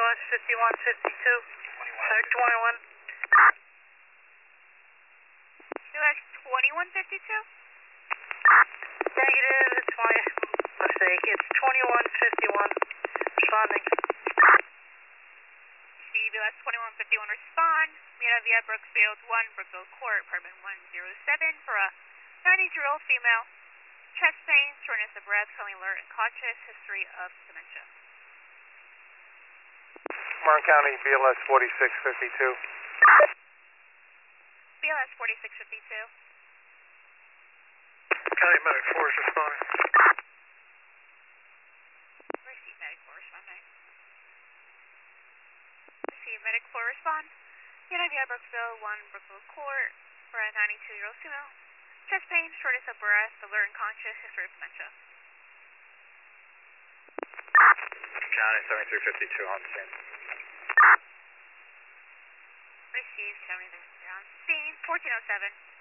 US 5152. 21. US 2152? Negative, it's my mistake. It's 2151. Responding. CBLS 2151 respond. Mira via Brookfield 1, Brookfield Court, apartment 107 for a 90-year-old female. Chest pain, shortness of breath, feeling alert and conscious, history of dementia. Martin County, BLS 4652. BLS 4652. County Medic 4 is responding. Receive Medic 4 responding. Receive Medic 4 respond. Unit via Brookfield 1, Brookfield Court for a 92-year-old female. Chest pain, shortness of breath, alert and conscious, history of dementia. County 7352 on scene. Receive 73 on scene, 1407.